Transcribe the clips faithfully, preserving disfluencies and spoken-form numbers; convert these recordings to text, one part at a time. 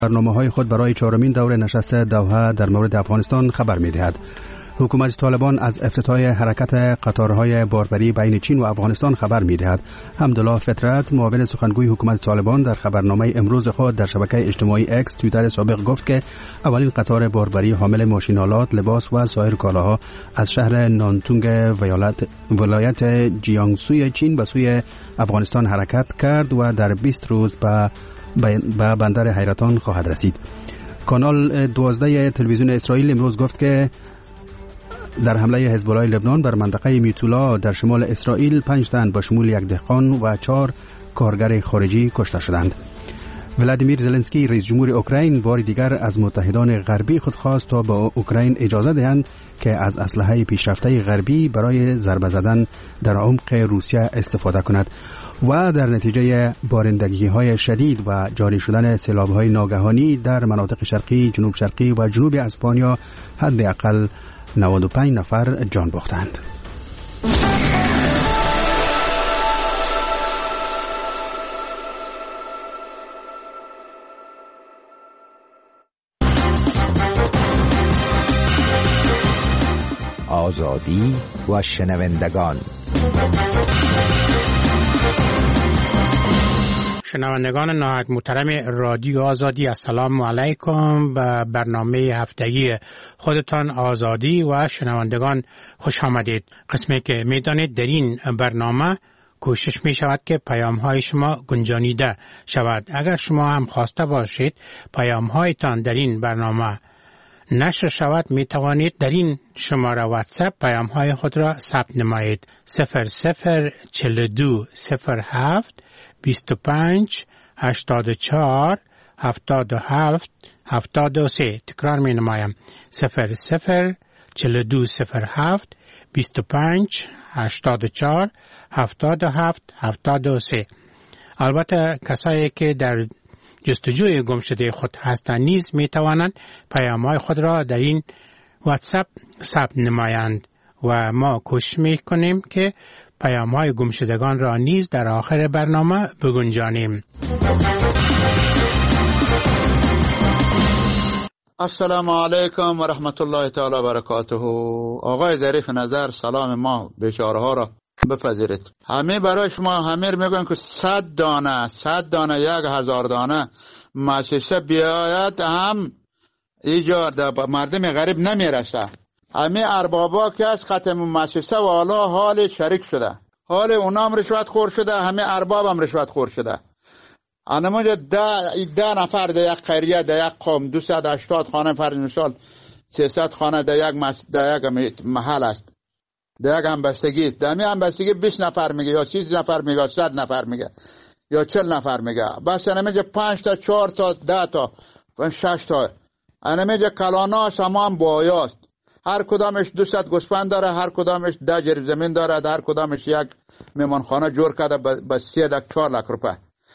برنامه‌های خود برای چهارمین دوره نشست دوحه در مورد افغانستان خبر می‌دهد. حکومت طالبان از افتتاح حرکت قطارهای باربری بین چین و افغانستان خبر می‌دهد. حمدالله فطرت، معاون سخنگوی حکومت طالبان، در خبرنامه امروز خود در شبکه اجتماعی اکس توییتر سابق گفت که اولین قطار باربری حامل ماشین‌آلات، لباس و سایر کالاها از شهر نانتونگ ولایت ولایت جیانگسوی چین به سوی افغانستان حرکت کرد و در بیست روز به به بندر حیرتان خواهد رسید. کانال دوازده تلویزیون اسرائیل امروز گفت که در حمله حزب الله لبنان بر منطقه میتولا در شمال اسرائیل پنج تن با شمول یک دهقان و چهار کارگر خارجی کشته شدند. ولادیمیر زلنسکی رئیس جمهور اوکراین بار دیگر از متحدان غربی خود خواست تا به اوکراین اجازه دهند که از اسلحه پیشرفته غربی برای ضربه زدن در عمق روسیه استفاده کند و در نتیجه بارندگی‌های شدید و جاری شدن سیلاب‌های ناگهانی در مناطق شرقی، جنوب شرقی و جنوب اسپانیا حداقل نود و پنج نفر جان باختند. آزادی و شنوندگان. شنوندگان نهایت محترم رادیو آزادی، السلام علیکم. به برنامه هفتگی خودتان آزادی و شنوندگان خوش آمدید. قسمی که میدانید در این برنامه کوشش می شود که پیام های شما گنجانیده شود. اگر شما هم خواسته باشید پیام هایتان در این برنامه نشر شود، می توانید در این شماره واتساپ پیام های خود را ثبت نمایید. صفر صفر چهل و دو صفر هفت بیست و پنج هشتاد و چهار هفتاد و هفت هفتاد و سه. تکرار می نمایم. صفر صفر چهل و دو صفر هفت بیست و پنج هشتاد و چهار هفتاد و هفت هفتاد و سه. البته کسایی که در جستجوی گمشده خود هستند نیز می توانند پیام‌های خود را در این واتساپ ثبت نمایند و ما کوشش می کنیم که پیام‌های گمشدگان را نیز در آخر برنامه بگنجانیم. السلام علیکم و رحمت الله تعالی و برکاته. آقای ظریف نظر، سلام ما بیچاره ها را بپذیرید. همه برای شما همه میگن که صد دانه صد دانه یک هزار دانه مؤسسه بیاید هم ایجاد مردم غریب نمیرسه. همه اربابا که از ختم مؤسسه و حالا حال شریک شده، حال اونام رشوت خور شده، همه ارباب هم رشوت خور شده. انمونجا ده, ده نفر در یک قریه در یک قوم دویست و هشتاد خانه فرض مثال سیصد خانه در یک, مس... در یک محل است، در یک همبستگی، در می همبستگی بیست نفر میگه یا سی نفر میگه، صد نفر میگه یا چهل نفر میگه. بس انمونجا پنج تا چهار تا ده تا شش تا انمونجا کلاناش هم بایاست. هر کدامش دویست گوسفند داره، هر کدامش ده جریب زمین داره، هر کدامش یک میمانخانه جور کرده به سی دک چهار لک روپه.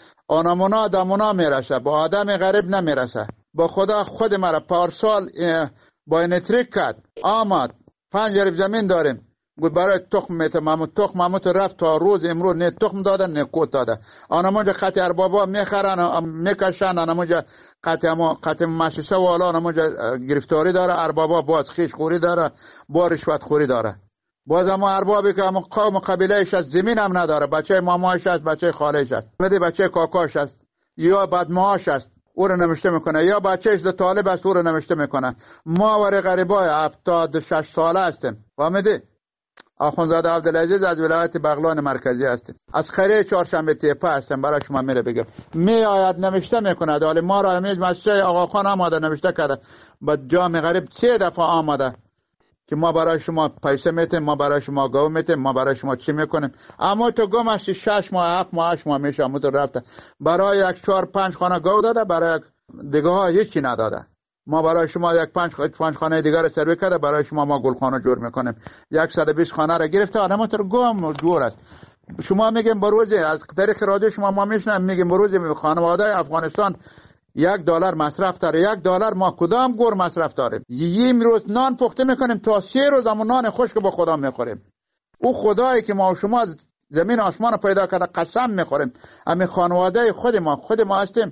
آنمونا دمونا میرسه، با آدم غریب نمیرسه. با خدا خود مرا پارسال با این تریک کرد آمد پنج جریب زمین داریم، گفت برای تخم میته مامو تخم مامو رفت تا روز امروز نه تخم داده نه کوت داده. آنمونجا خط اربابا میخرن میکشن، آنمونجا قطع ما قطع مؤسسه والا آنمونجا گرفتاری داره، اربابا باز خیش خوری داره، با رشوت خوری داره. باز اما اربابی که اما قوم قبیلهش از زمین هم نداره، بچه مامایش است، بچه خالهش است، مدی بچه کاکاش است یا بدماش است او رو نمشته میکنه، یا بچهش ده طالب است او رو نمشته میکنه. ما ور غریبای هفتاد و شش ساله هستیم، فهمیدی؟ آخوندزاده عبدالعزیز از ولایت بغلان مرکزی هستیم، از خریه چهارشنبه تیپه هستیم. برای شما میره بگم می آید نمشته میکنه، ولی ما را همیشه مسجد آقا خان آماده نمشته کرده، با جام غریب سه دفعه آماده که ما برای شما پیسه میتیم، ما برای شما گاو میتیم، ما برای شما چی میکنیم. اما تو گم هستی شش ماه هفت ماه هشت ماه میشه همون تو رفته برای یک چهار پنج خانه گاو داده، برای دیگه ها هیچی نداده. ما برای شما یک پنج پنج خانه دیگه رو سروی کرده، برای شما ما گلخانه جور میکنیم. صد و بیست خانه رو گرفته، آدم تو گم جور است. شما میگیم بروز از طریق رادیو شما ما میشنم میگیم بروز خانواده افغانستان یک دلار مصرف داره، یک دلار ما کدام گور مصرف داریم؟ یه روز نان پخته میکنیم تا سه روز همون نان خشک با خدا میخوریم. او خدایی که ما و شما زمین آسمان پیدا کرده قسم میخوریم، همین خانواده خود ما خود ما هستیم.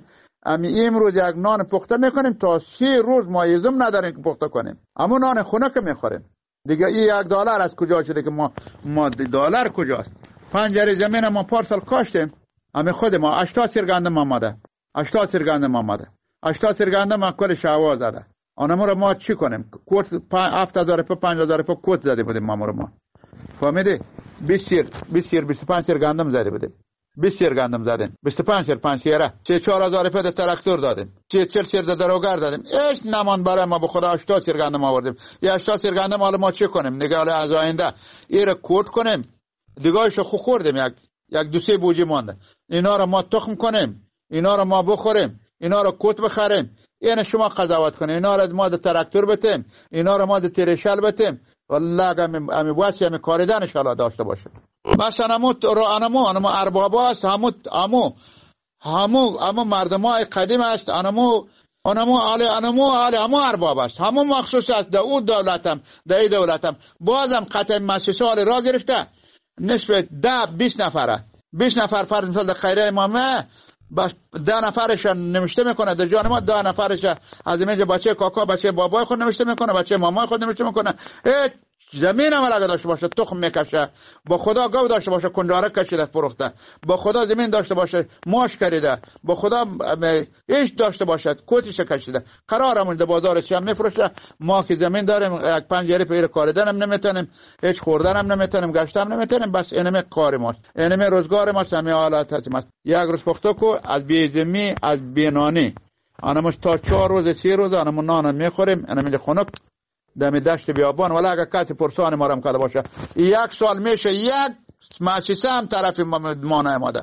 امی امروز یک نان پخته میکنیم تا سه روز ما ایزم نداریم که پخته کنیم. اما نان خونه که میخوریم دیگه. این یک دلار از کجا شده که ما ما دلار کجاست؟ پنجره زمین ما پارسال کاشتیم. امی خود ما هشتاد سیر گندم آمده. هشتاد سیر گندم آمده. هشتاد سیر گندم ما کل شوا زده. آنها رو ما چی کنیم؟ کوت هفت هزار روپیه پنج هزار روپیه کوت زده بودیم ما رو ما. فهمیدی؟ بیست سیر بیست سیر بیست و پنج سیر گندم زده بودیم. بیست سیر گندم زدیم. بیست و پنج سیر پنج سیره. چه چهار هزار روپیه تراکتور دادیم. چه چهل سیر دروگر دادیم. هیچ نمان برای ما به خدا هشتاد سیر گندم آوردیم. یا هشتاد سیر گندم حالا ما چی کنیم؟ دیگه حالا از آینده این رو کوت کنیم. دیگه‌اشو خو خوردیم. یک یک دو سه بوجی مونده. اینا رو ما تخم کنیم. اینا رو ما بخوریم. اینا رو کوت بخریم. یعنی شما قضاوت کنید. اینا رو ما د تراکتور بتیم. اینا رو ما د تریشل بتیم. والله امی امی واسی امی کاریدن ان شاء الله داشته باشه. مثلا همو رو انمو انمو ارباباست. همو همو همو همو مردمای قدیم است. انمو انمو علی انمو علی همو ارباب است. همو مخصوص است. د او دولتم د ای دولتم بازم قطع مؤسسه را گرفته. نصف ده بیست نفره بیست نفر فرض مثال در خیره امامه بس ده نفرش نوشته میکنه. در جان ما ده نفرش از اینجا بچه کاکا بچه بابای خود نوشته میکنه. بچه مامای خود نوشته میکنه. هیچ زمین هم اگه داشته باشه تخم میکشه. با خدا گاو داشته باشه کنجاره کشیده فروخته. با خدا زمین داشته باشه ماش کریده. با خدا هیچ داشته باشه کوتیش کشیده. قرارمون در بازارش هم میفروشه. ما که زمین داریم یک پنجره پیر کاریدن هم نمیتونیم. هیچ خوردن هم نمیتونیم. گشت هم نمیتونیم. بس اینمه کار ماست. اینمه روزگار ماست. همه حالات هست. یک روز پخته کو از بیزمی از بینانی آنموش تا چهار روز سی روز آنمون نان میخوریم. اینمه خنک دم دشت بیابان. ولی اگه کسی پرسان ما رو کرده باشه یک سال میشه یک مؤسسه هم طرف ما نماده.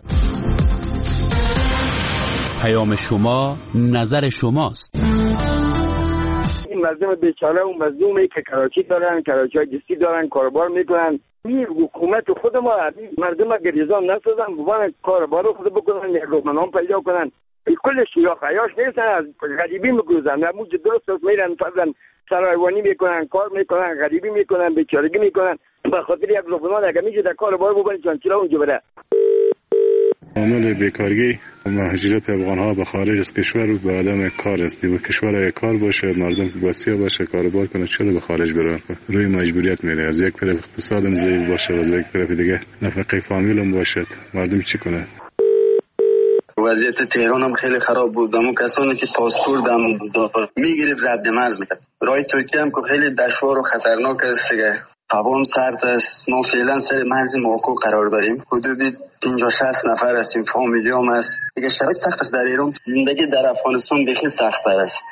پیام شما نظر شماست. این مردم بیچاره و مظلومی که کراچی دارن، کراچی های جستی دارن، کاربار میکنن. این حکومت خود ما مردم گریزان نسازن بوان کاربار خود بکنن. یک رومنان پیدا کنن. کل شیاخ عیاش نیستن از غریبی میگوزن. نموج درست است میرن فضلن سرایوانی میکنن کار میکنن غریبی میکنن بیچارگی میکنن. به خاطر یک لبنان اگه میشه در کار بار ببرن چون چرا اونجا بره. عامل بیکارگی و مهاجرت افغان‌ها به خارج از کشور و به عدم کار است. و کشور کار باشه مردم وسیع باشه کاروبار کنه چرا به خارج برن؟ روی مجبوریت میره. از یک طرف اقتصادم ضعیف باشه و از یک طرف دیگه نفقه فامیلم باشه مردم چی کنه؟ وضعیت تهران هم خیلی خراب بود. اما کسانی که پاسپورت هم میگرفت رد مرز میکرد. راه ترکیه هم که خیلی دشوار و خطرناک است دیگه. هوا هم سرد است. ما فعلا سر مرز موقوف قرار داریم. حدود پنجاه شصت نفر هستیم. فامیلی هم است. دیگه شرایط سخت است در ایران. زندگی در افغانستان بخی سخت‌تر است.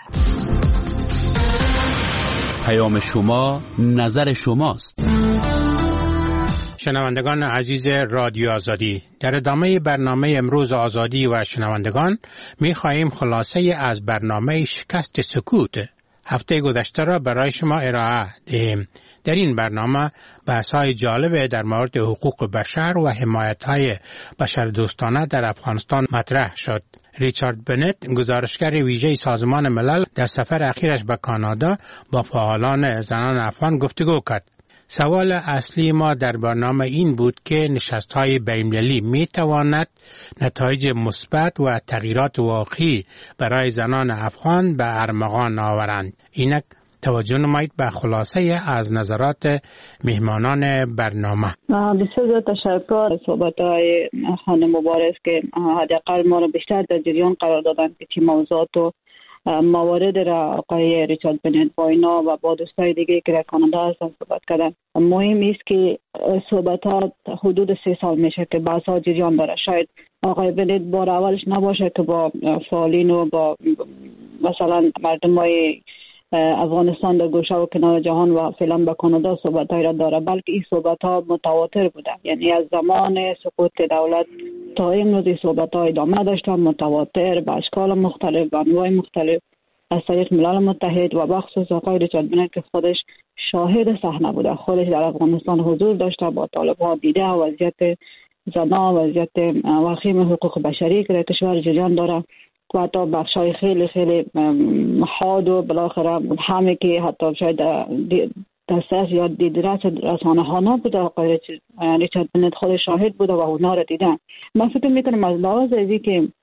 پیام شما نظر شماست. شنوندگان عزیز رادیو آزادی، در ادامه برنامه امروز آزادی و شنوندگان می خواهیم خلاصه از برنامه شکست سکوت هفته گذشته را برای شما ارائه دهیم. در این برنامه بحث‌های جالب در مورد حقوق بشر و حمایت‌های بشردوستانه در افغانستان مطرح شد. ریچارد بنت، گزارشگر ویژه سازمان ملل، در سفر اخیرش به کانادا با فعالان زنان افغان گفتگو کرد. سوال اصلی ما در برنامه این بود که نشست‌های بین‌المللی می‌تواند نتایج مثبت و تغییرات واقعی برای زنان افغان به ارمغان آورند. اینک توجه نمایید به خلاصه از نظرات مهمانان برنامه. بسیار زیاد تشکر. صحبت‌های خانم مبارز که حداقل ما را بیشتر در جریان قرار دادن که چه موضوعات و موارد را آقای ریچارد بنت با اینا و با دوستای دیگه که در کانادا هستن صحبت کردن. مهم است که صحبتات حدود سه سال میشه که بحث‌ها جریان داره. شاید آقای بنت بار اولش نباشه که با فعالین و با مثلا مردمای افغانستان در گوشه و کنار جهان و فعلا به کانادا صحبت‌های را داره، بلکه این صحبت‌ها متواتر بوده. یعنی از زمان سقوط دولت تا امروز این صحبت‌ها ادامه داشتن، متواتر به اشکال مختلف، به انواع مختلف از طریق ملل متحد و بخصوص آقای ریچارد بنت که خودش شاهد صحنه بوده، خودش در افغانستان حضور داشته، با طالبان دیده وضعیت زنان، وضعیت وخیم حقوق بشری که در کشور جریان داره و حتی بخشای خیلی خیلی حاد و بالاخره همه که حتی شاید دسترس یا دیدرس رسانه ها نبوده. آقای ریچارد بنت خود شاهد بوده و اونا را دیدن. من فکر میکنم از لحاظ ازی که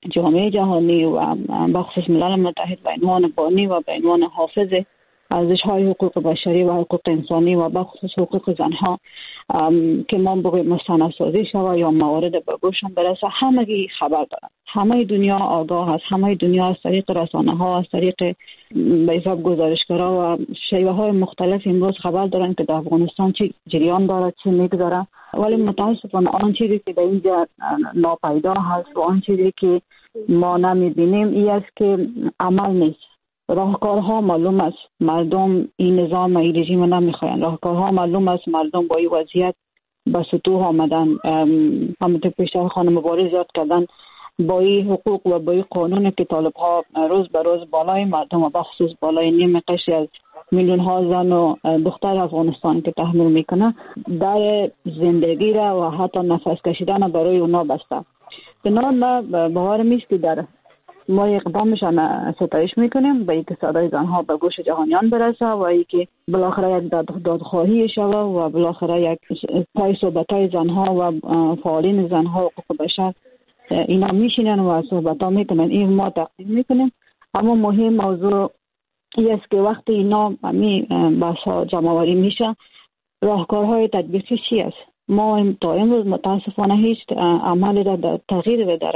جامعه جهانی و بخصوص ملل متحد به عنوان بانی و به عنوان حافظ ارزش‌های حقوق بشری و حقوق انسانی و بخصوص حقوق زنها که ما بگویم مستندسازی شود یا موارد به گوششان برسه، همگی خبر دارن. همه دنیا آگاه است، همه دنیا از طریق رسانه ها، از طریق به حساب گزارشگرها و شیوه های مختلف امروز خبر دارن که در افغانستان چی جریان داره، چی میگذره. ولی متاسفانه آن چیزی که در اینجا ناپیدا هست و آن چیزی که ما نمیبینیم این است که عمل نیست. راهکارها معلوم است، مردم این نظام این رژیم نمیخواین. راهکارها معلوم است، مردم با این وضعیت به سطوح آمدن. همونطور پیشتر خانم مبارز یاد کردن، با این حقوق و با این قانون که طالب ها روز به روز بالای مردم و بخصوص بالای نیم قشری از میلیون ها زن و دختر افغانستان که تحمل میکنه، در زندگی را و حتی نفس کشیدن برای اونا بسته. بنابراین ما باور میست که در ما اقدامشان ستایش میکنیم به اینکه صدای زنها به گوش جهانیان برسه و اینکه بالاخره یک دادخواهی شود و بالاخره یک پای صحبتای زنها و فعالین زنها و حقوق بشر اینا میشینن و صحبت ها میکنن. این ما تقدیم میکنیم. اما مهم موضوع این است که وقتی اینا می بحث ها جمع‌آوری میشه، راهکارهای تطبیقی چی است؟ ما تا امروز متاسفانه هیچ عملی را در تغییر در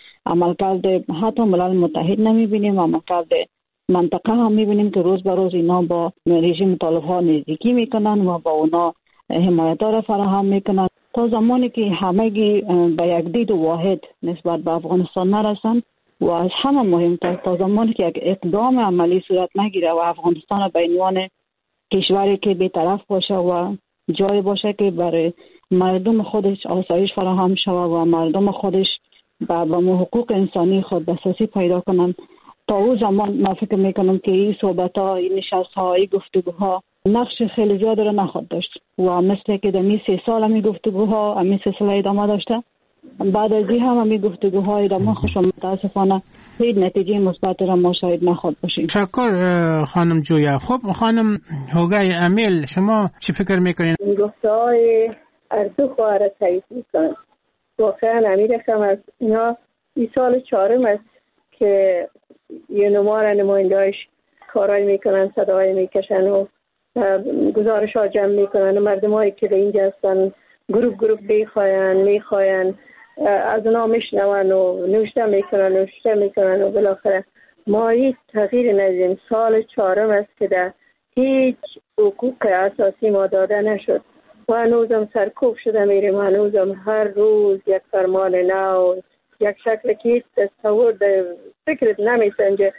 عملکرد حتی ملل متحد نمیبینیم. عملکرد منطقه هم میبینیم که روز به روز اینا با رژیم طالب ها نزدیکی میکنن و با اونا حمایت را فراهم میکنن. تا زمانی که همگی به یک دید واحد نسبت به افغانستان نرسن و از همه مهمتر تا زمانی که یک اقدام عملی صورت نگیره و افغانستان به عنوان کشوری که بی‌طرف باشه و جای باشه که برای مردم خودش آسایش فراهم شود و مردم خودش با حقوق انسانی خود دسترسی پیدا کنن، تا اون زمان ما فکر میکنم که این صحبت ها، این نشست ها، این گفتگوها نقش خیلی زیاد رو نخواهد داشت و مثل که در می سه سال همی گفتگوها همی سلسله ادامه داشته، بعد از این هم همی گفتگوها ادامه خوش و متاسفانه هیچ نتیجه مثبت را ما شاید نخواهد باشیم. تشکر خانم جویا. خب خانم هوگای امیل، شما چی فکر میکنین؟ این گفته های ارزو خواهر تایید میکنن. واقعا امیر خم از اینا این سال چهارم است که یه نمار نمایندهاش کارایی میکنن، صدای میکشن و گزارش ها جمع میکنن و مردم هایی که به اینجا هستن گروپ گروپ میخواین میخواین از اونا میشنون و نوشته میکنن نوشته میکنن و بالاخره ما هیچ تغییر ندیدیم. سال چهارم است که در هیچ حقوق اساسی ما داده نشد و هنوزم سرکوب شده میریم. هنوزم هر روز یک فرمان نو، یک شکل که هیچ تصور فکرت نمیسنجه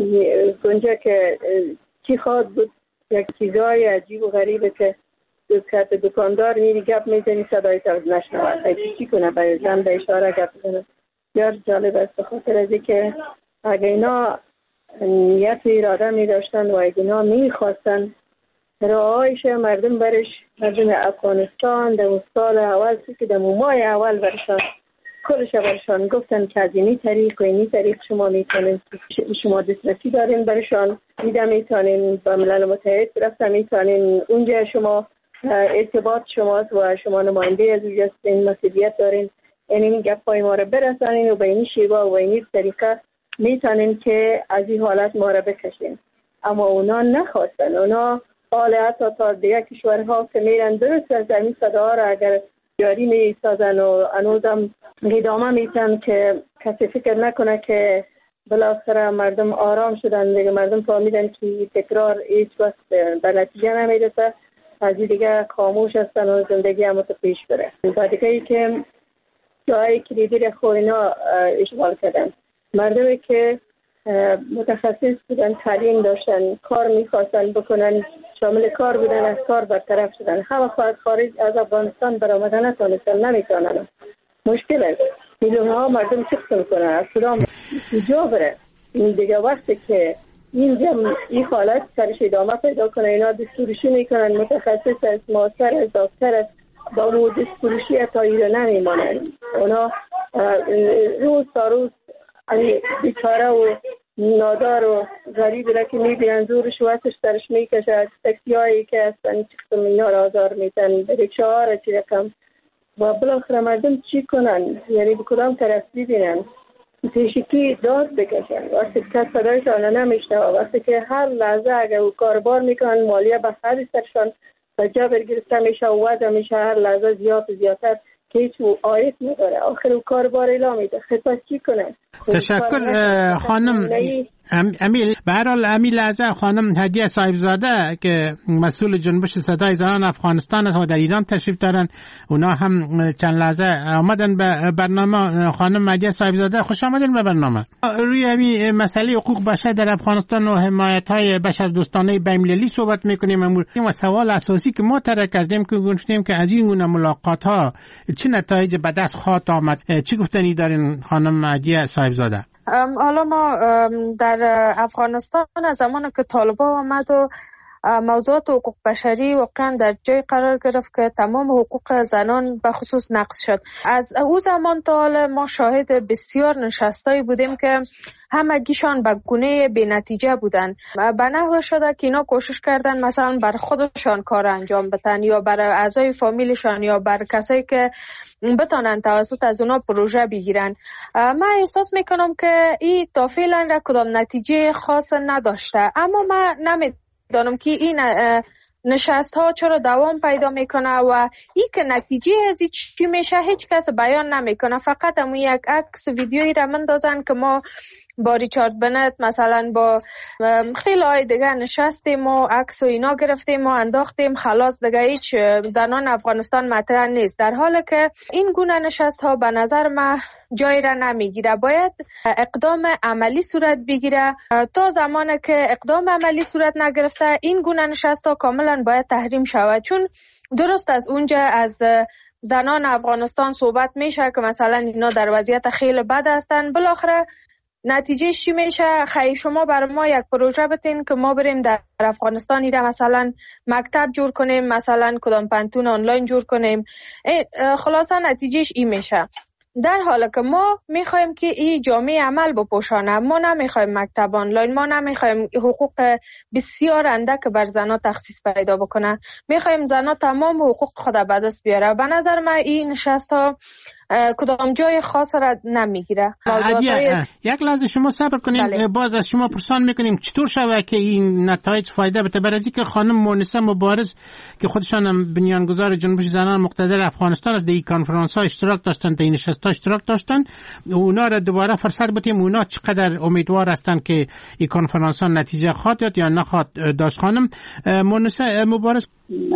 گنجه که چی خواد بود. یک چیزای عجیب و غریبه که دوکت دکاندار میری گپ میزنی صدای تو نشنوه، چی کنه به زن به اشاره گپ بزنه. بسیار جالب است به خاطر از اینکه اگه اینا نیت و اراده می داشتن و اگه اینا می خواستن راهایش مردم برش، مردم افغانستان در سال اول که در ماه اول برشان کلش برشان گفتن که از اینی طریق و اینی طریق شما میتونین، شما دسترسی دارین برشان، میده میتونین با ملل متحد رفتن، میتونین اونجا شما ارتباط شماست و شما نماینده از اونجا این مسئولیت دارین، این گپای ما را برسانین و به این شیوه و این طریقه میتونین که از این حالت ما را بکشین. اما اونا نخواستن. اونا حال حتی تا دیگه کشورها که میرن درست از این صدا را اگر جاری می سازن و هنوزم ادامه میتن که کسی فکر نکنه که بالاخره مردم آرام شدن دیگه، مردم فهمیدن که تکرار هیچ وقت به نتیجه نمیرسه، از این دیگه خاموش هستن و زندگی هم پیش بره. و دیگه ای که جایی کلیدی را خود اینا اشغال کردن، مردمی که متخصص بودن، تعلیم داشتن، کار میخواستن بکنن، شامل کار بودن، از کار برطرف شدن. همه خواهد خارج از افغانستان برآمدن نتونستن، نمیتونن. مشکل است. میلیون ها مردم چه میکنن؟ از کدام جا بره؟ این دیگه وقتی که اینجا این حالت سرش ادامه پیدا کنه، اینا دستورشی میکنن، متخصص است، ماستر است، دکتر است، با مو دستورشی تا ایران نمیمانن. اونا روز تا روز بیچاره و نادار و غریب را که میبینن زورش و وقتش سرش میکشه، تکسی هایی که هستن چکتم اینا را آزار میتن، رکشه ها را چی رکم و بالاخره مردم چی کنن؟ یعنی به کدام طرف ببینن؟ زیشکی داد بکشن. وقتی که صدایشان نمیشنه، وقتی که هر لحظه اگر او کاربار میکنن مالیه به خرج سرشان و جبر گرفته میشه و وضع میشه هر لحظه زیاد و زیادتر که هیچ عاید نداره. آخر او کاربار اعلام میده، خیلی پس چی کنه؟ تشکر خانم امیل. به هر حال امیل لحظه خانم هدیه صاحبزاده که مسئول جنبش صدای زنان افغانستان است و در ایران تشریف دارن، اونا هم چند لحظه آمدن به برنامه. خانم هدیه صاحبزاده خوش آمدین به برنامه. روی همین مسئله حقوق بشر در افغانستان و حمایت های بشر دوستانه بین‌المللی صحبت میکنیم و سوال اساسی که ما طرح کردیم که گفتیم که از این گونه ملاقات ها چه نتایج به دست خواهد آمد، چی گفتنی دارین خانم هدیه صاحبزاده؟ حالا ما در افغانستان از زمان که طالبان آمد و موضوعات حقوق بشری واقعا در جای قرار گرفت که تمام حقوق زنان به خصوص نقض شد. از او زمان تا حال ما شاهد بسیار نشستایی بودیم که همگیشان به گونه بی نتیجه بودن. به نحو شده که اینا کوشش کردن مثلا بر خودشان کار انجام بدن یا بر اعضای فامیلشان یا بر کسایی که بتانن توسط از اونا پروژه بگیرن. من احساس میکنم که این تا فعلا را کدام نتیجه خاص نداشته، اما من نمی دانم که این نشست ها چرا دوام پیدا میکنه و ای که نتیجه از چی میشه هیچ کس بیان نمیکنه. فقط همون یک عکس ویدیویی را مندازن که ما با ریچارد بنت مثلا با خیلی های دیگه نشستیم و عکس و اینا گرفتیم و انداختیم، خلاص دیگه هیچ زنان افغانستان مطرح نیست. در حالی که این گونه نشست ها به نظر من جای را نمیگیره، باید اقدام عملی صورت بگیره. تا زمانی که اقدام عملی صورت نگرفته این گونه نشست ها کاملا باید تحریم شود، چون درست از اونجا از زنان افغانستان صحبت میشه که مثلا اینا در وضعیت خیلی بد هستن، بالاخره نتیجه چی میشه؟ خیلی شما برای ما یک پروژه بتین که ما بریم در افغانستان ایره مثلا مکتب جور کنیم، مثلا کدام پنتون آنلاین جور کنیم. خلاصا نتیجهش این میشه. در حالی که ما میخوایم که این جامعه عمل بپوشانه، ما نمیخوایم مکتب آنلاین، ما نمیخوایم حقوق بسیار اندک بر زنها تخصیص پیدا بکنه، میخوایم زنها تمام حقوق خود به دست بیاره. به نظر من این نشست ها کدام جای خاص را نمیگیره. یک لحظه شما صبر کنیم. بله. باز از شما پرسان میکنیم چطور شوه که این نتایج فایده بده. برای که خانم مونسه مبارز که خودشان هم بنیانگذار جنبش زنان مقتدر افغانستان از این کنفرانس ها اشتراک داشتن، در این نشست ها اشتراک داشتن، اونا را دوباره فرصت بدیم اونا چقدر امیدوار هستن که این کنفرانس ها نتیجه خواهد داد یا نخواهد داشت. خانم مونسه مبارز،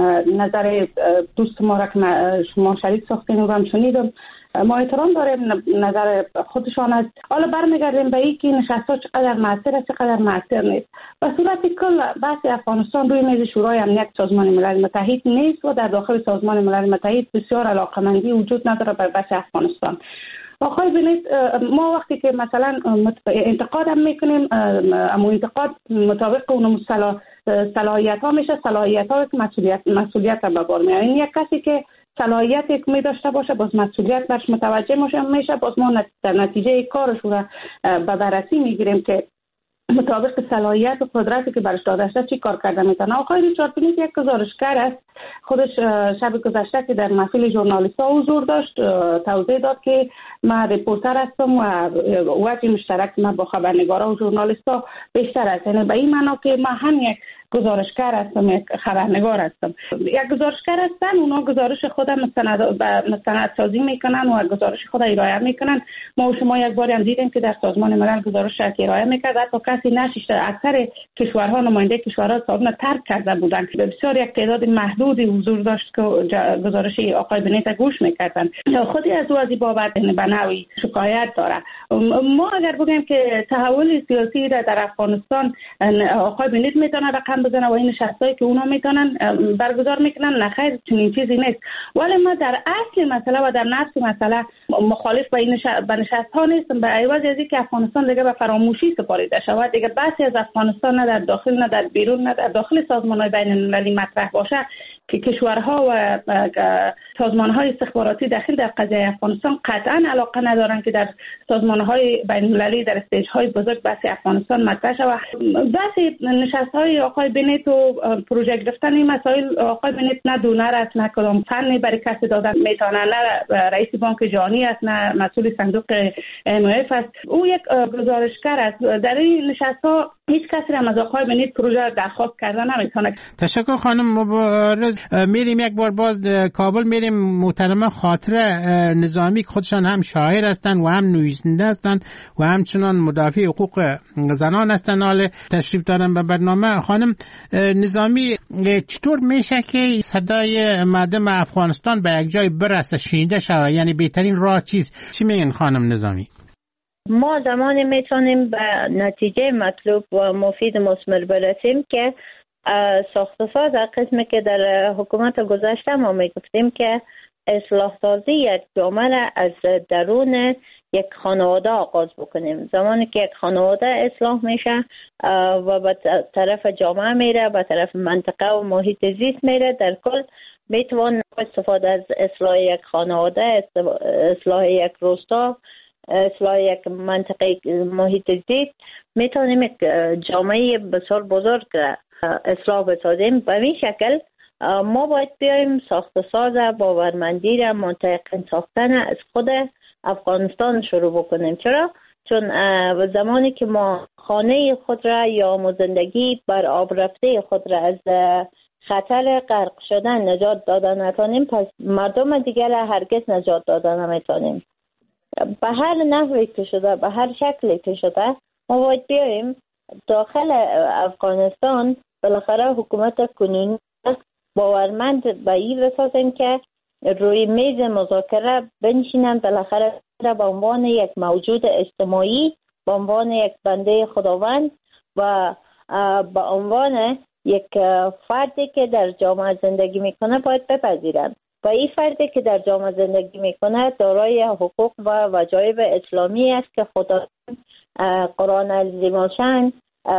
نظر دوست ما را که شما شریک ساختین و هم شنیدم، ما احترام داریم نظر خودشان است. حالا برمیگردیم به این که نشست‌ها چقدر مؤثر است چقدر مؤثر نیست. به صورت کل بحث افغانستان روی میز شورای امنیت سازمان ملل متحد نیست و در داخل سازمان ملل متحد بسیار علاقه‌مندی وجود نداره بر بحث افغانستان. آخوی بینید ما وقتی که مثلا انتقاد هم میکنیم، اما انتقاد مطابق اون صلاحیت ها میشه، صلاحیت ها که مسئولیت مسئولیت را به بار میاره. این یک کسی که صلاحیت یک می داشته باشه باز مسئولیت برش متوجه میشه، باز ما در نتیجه کارش را به بررسی میگیریم که مطابق صلاحیت و قدرتی که برش داده شده چی کار کرده میتونه. آقای ریچارد بنت یک گزارشگر است، خودش شب گذشته که در محفل ژورنالیست‌ها حضور داشت توضیح داد که من ریپورتر هستم و وجه مشترک من با خبرنگارا و ژورنالیست‌ها بیشتر است، یعنی به این معنا که من هم یک گزارشگر هستم، یک خبرنگار هستم. یک گزارشگر هستن، اونا گزارش خود مستند مستند سازی میکنن و گزارش خود ارائه میکنن. ما و شما یک باری هم دیدیم که در سازمان ملل گزارش ارائه میکرد، حتی کسی نشیشته. اکثر کشورها نماینده کشورها سازمان ترک کرده بودند. بسیار یک تعداد محدودی حضور داشت که گزارش آقای بنت گوش میکردن. خودی از او از این بابت به نوعی شکایت داره. ما اگر بگیم که تحول سیاسی در افغانستان آقای بنت میتونه رقم بزنه و این نشستایی که اونا میتونن برگزار میکنن، نخیر چنین چیزی نیست. ولی ما در اصل مسئله و در نفس مسئله مخالف به این نشست ها نیستم، به عوض از اینکه افغانستان دیگه به فراموشی سپاریده شود، دیگه بحثی از افغانستان نه در داخل نه در بیرون نه در داخل سازمان‌های بین المللی مطرح باشه، که کشورها و سازمان‌های استخباراتی داخل در قضیه افغانستان قطعا علاقه ندارند که در سازمان‌های بین‌المللی در استیج‌های بزرگ بحث افغانستان مطرح شود. بحث نشست‌های آقای بنت و پروژه گرفتن این مسائل، آقای بنت نه دونر است، نه کدام فنی برای کسی دادن میتونه، نه رئیس بانک جهانی است، نه مسئول صندوق ام اف است. او یک گزارشگر است. در این نشست‌ها هیچ کسی هم از آقای بنت پروژه درخواست کردن نمیتونه. تشکر خانم مبارز. میریم یک بار باز کابل، میریم محترمه خاطره نظامی، خودشان هم شاعر هستند و هم نویسنده هستند و همچنان مدافع حقوق زنان هستند. حال تشریف دارن به برنامه. خانم نظامی، چطور میشه که صدای مردم افغانستان به یک جای برسه، شنیده شود؟ یعنی بهترین راه چیست؟ چی میگن خانم نظامی؟ ما زمانی میتونیم به نتیجه مطلوب و مفید مثمر برسیم که ساخت و ساز قسمی که در حکومت گذشته ما میگفتیم که اصلاح سازی یک جامعه را از درون یک خانواده آغاز بکنیم. زمانی که یک خانواده اصلاح میشه و به طرف جامعه میره، به طرف منطقه و محیط زیست میره، در کل میتوان استفاده از اصلاح یک خانواده، اصلاح یک روستا، اصلاح یک منطقه محیط زیست، میتونیم یک جامعه بسیار بزرگ اصلاح بسازیم. به این شکل ما باید بیاییم ساخت و ساز باورمندی را منطقه ساختن از خود افغانستان شروع بکنیم. چرا؟ چون زمانی که ما خانه خود را یا زندگی بر آب رفته خود را از خطر غرق شدن نجات دادن نتونیم، پس مردم دیگر را هرگز نجات دادن نمیتونیم. به هر نحوی که شده، به هر شکلی که شده، ما باید بیاییم داخل افغانستان بالاخره حکومت کنونی باورمند به این بسازیم که روی میز مذاکره بنشینن، بالاخره به عنوان یک موجود اجتماعی، به عنوان یک بنده خداوند و به عنوان یک فردی که در جامعه زندگی میکنه باید بپذیرند. و این فردی که در جامعه زندگی میکنه دارای حقوق و وجایب اسلامی است که خدا قرآن عظیم الشان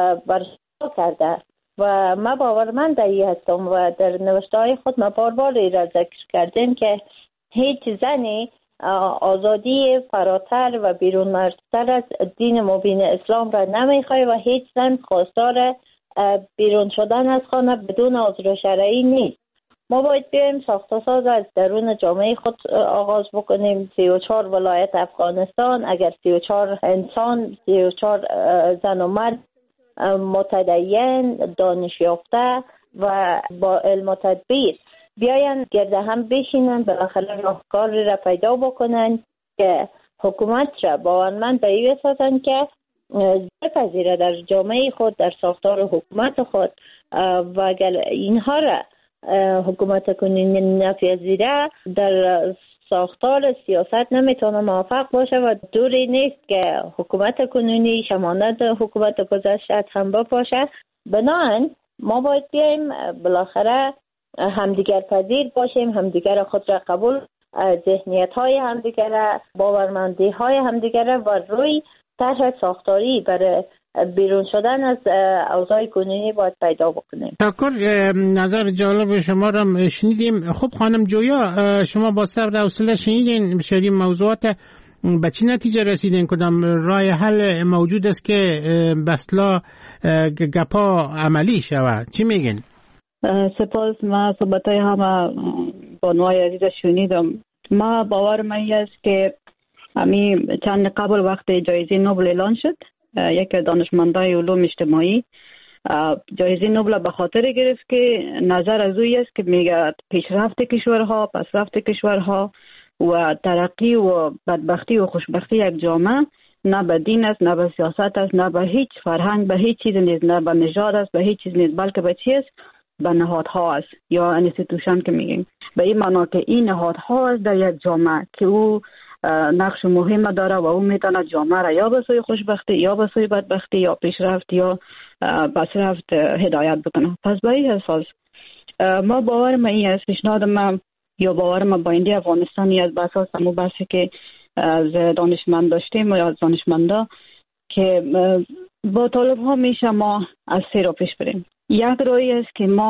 برشا کرده و ما باورمند ای هستم و در نوشته های خود ما بار بار ای را ذکر کردیم که هیچ زنی آزادی فراتر و بیرون مرزتر از دین مبین اسلام را نمیخواه و هیچ زن خواستار بیرون شدن از خانه بدون عذر شرعی نیست. ما باید بیایم ساخت و ساز از درون جامعه خود آغاز بکنیم. سی و چهار ولایت افغانستان، اگر سی و چهار انسان، سی و چهار زن و مرد متدین، دانش یافته و با علم و تدبیر بیاین گرد هم بشینن، بالاخره راهکار را پیدا بکنن که حکومت را باورمند به این بسازن که بپذیره در جامعه خود، در ساختار حکومت خود و اگر اینها را حکومت کنونی نپذیره در ساختار سیاست نمیتونه موفق باشه و دوری نیست که حکومت کنونی شمانت حکومت گذشته هم باشه. بنابراین ما باید بیاییم بالاخره همدیگر پذیر باشیم، همدیگر خود را قبول، ذهنیت های همدیگر، باورمندی های همدیگر و روی طرح ساختاری برای بیرون شدن از اوضاع کنونی باید پیدا بکنیم. تشکر. نظر جالب شما را شنیدیم. خب خانم جویا، شما با صبر و حوصله شنیدین بسیاری موضوعات، به چه نتیجه رسیدین؟ کدام راه حل موجود است که بسلا گپا عملی شود؟ چی میگین؟ سپاس. ما صحبتای همه بانوای عزیز شنیدم. ما باورم این است که همین چند قبل وقت جایزه نوبل اعلان شد، یک دانشمندای علوم اجتماعی جایزه نوبل به خاطر گرفت که نظر از اوی است که میگه پیشرفت کشورها، پسرفت کشورها و ترقی و بدبختی و خوشبختی یک جامعه نه به دین است، نه به سیاست است، نه به هیچ فرهنگ، به هیچ چیز نیست، نه به نژاد است، به هیچ چیز نیست، بلکه به چی است؟ به نهادها است یا انستیتوشن که میگیم. به این معنا که این نهادها است در یک جامعه که او نقش مهم داره و او میتونه جامعه را یا به سوی خوشبختی یا به سوی بدبختی یا پیشرفت یا پسرفت هدایت بکنه. پس به این اساس ما باورم این است، پیشنهاد من یا باورم با اینده افغانستانی از اساس همون بحثی که از دانشمند داشتیم یا از دانشمندا که با طالب ها میشه ما از سه را پیش بریم. یک رایی است که ما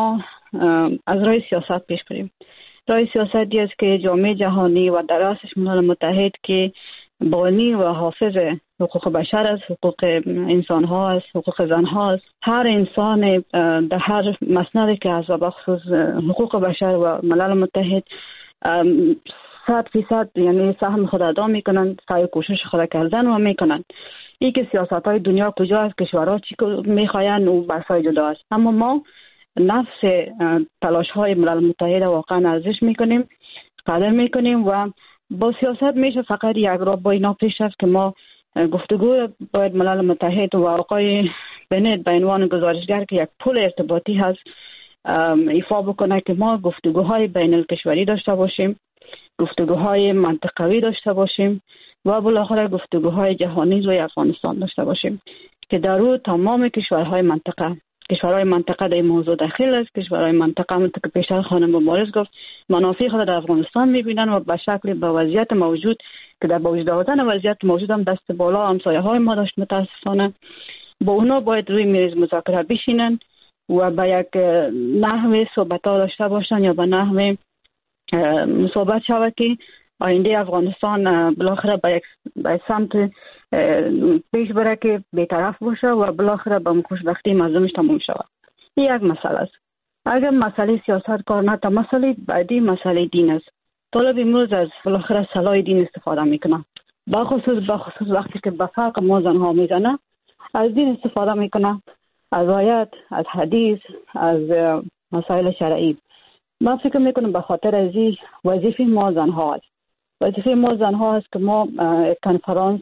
از راه سیاست پیش بریم. راه سیاستی است که جامعه جهانی و در رأسش ملل متحد که بانی و حافظ حقوق بشر است، حقوق انسان ها است، حقوق زن ها است. هر انسان در هر مسندی که از و بخصوص حقوق بشر و ملل متحد صد فیصد یعنی سهم خود ادا میکنن، سعی کوشش خود کردن و میکنن. این که سیاست های دنیا کجا است، کشورها چی میخواین و بحثای جدا است. اما ما نفس تلاش های ملل متحد واقعا ارزش میکنیم، قدر میکنیم و با سیاست میشه فقط یک راه با اینا پیش رفت که ما گفتگو باید ملل متحد و آقای بنت به عنوان گزارشگر که یک پل ارتباطی هست ایفا بکنه که ما گفتگوهای بین الکشوری داشته باشیم، گفتگوهای منطقوی داشته باشیم و بالاخره گفتگوهای جهانی روی افغانستان داشته باشیم که در اون تمام کشورهای منطقه کشورهای منطقه در این موضوع داخل است. کشورهای منطقه همونطور که پیشتر خانم مبارز گفت منافع خود در افغانستان میبینن و به شکل به وضعیت موجود که در با وجود آوردن وضعیت موجود هم دست بالا همسایه های ما داشت متاسفانه. با اونا باید روی میز مذاکره بشینن و به یک نحوه صحبت ها داشته باشن یا به نحوه صحبت شود که آینده افغانستان بالاخره به یک به سمت پیش بره که بی‌طرف باشه و بالاخره به خوشبختی مردمش تموم شود. این یک مسئله است. اگر مسئله سیاست کار نه، تا مسئله بعدی مسئله دین است. طالب امروز از بالاخره سلاح دین استفاده میکنه. با خصوص با خصوص وقتی که به فرق ما زنها میزنه از دین استفاده میکنه، از آیات، از حدیث، از مسائل شرعی. من فکر میکنم به خاطر از این وظیفه ما زنها است. وظیفه ما زنها است که ما کنفرانس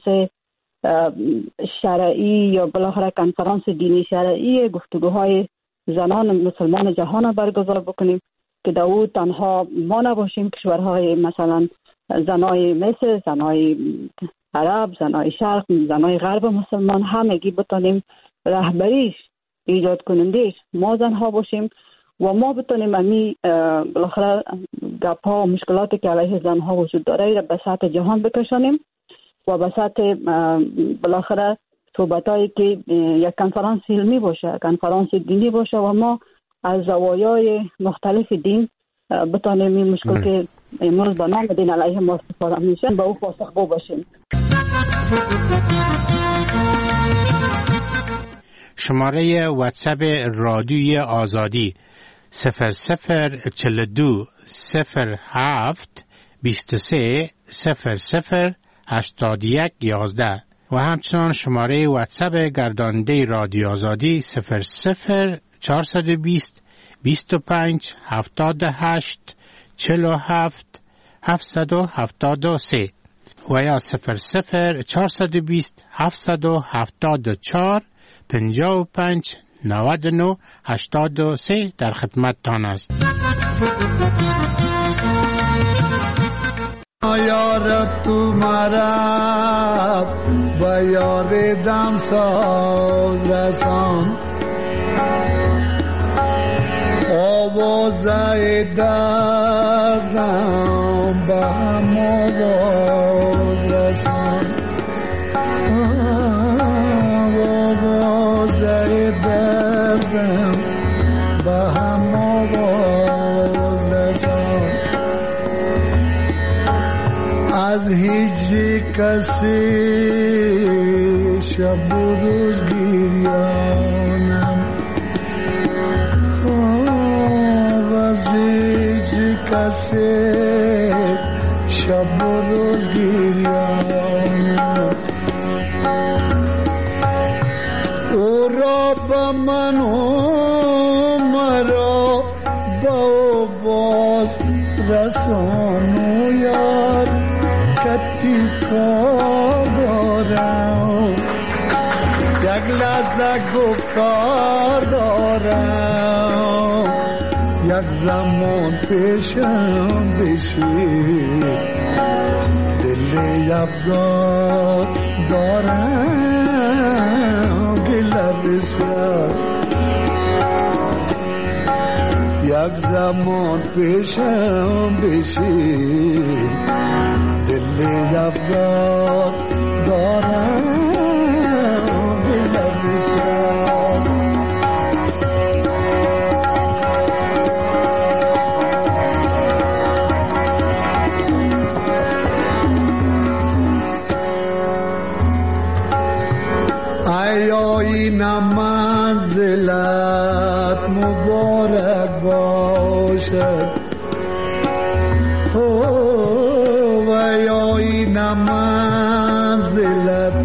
شرعی یا بالاخره کنفرانس دینی شرعی گفتگوهای زنان مسلمان جهان برگزار بکنیم که در او تنها ما نباشیم، کشورهای مثلا زنای مصر، زنای عرب، زنای شرق، زنای غرب مسلمان همگی بتانیم رهبریش ایجاد کنندش ما زنها باشیم و ما بتانیم امی بالاخره گپ‌ها و مشکلاتی که علیه زنها وجود داره را به سطح جهان بکشانیم و به سطح بالاخره صحبتایی که یک کنفرانس علمی باشه، کنفرانس دینی باشه و ما از زوایای مختلف دین بتانیم این مشکل که امروز به نام دین علیه ما استفاده میشه با او پاسخگو باشیم. شماره واتساپ رادیوی آزادی صفر صفر چهل و دو صفر هفت بیست و سه صفر صفر هشتاد و یک یازده و همچنان شماره واتساپ گرداننده رادیو آزادی صفر صفر چهارصد و بیست بیست و پنج هفتاد و هشت چهل و هفت هفتصد و هفتاد و سه و یا صفر صفر چهارصد و بیست هفتصد و هفتاد و چهار پنجاه و پنج نود و نه هشتاد و سه در خدمت تان است. یا رب تو مرا با یار دم ساز رسان، آوازه دردم به هم آواز رسان، آوازه دردم به هم آواز رسان. از هیچ کسی شب و روز گریانم، از هیچ کسی شب و روز گریانم. او را به من و مرا با باز رسانو یار کتی کار دارم، یک لحظه گفتار دارم، یک زمان پیشم بشی دل افگار دارم گله بسیار، یک زمان پیشم بشی دل افگار دارم گله بسیار. منزلت مبارک باشد و یا این منزلت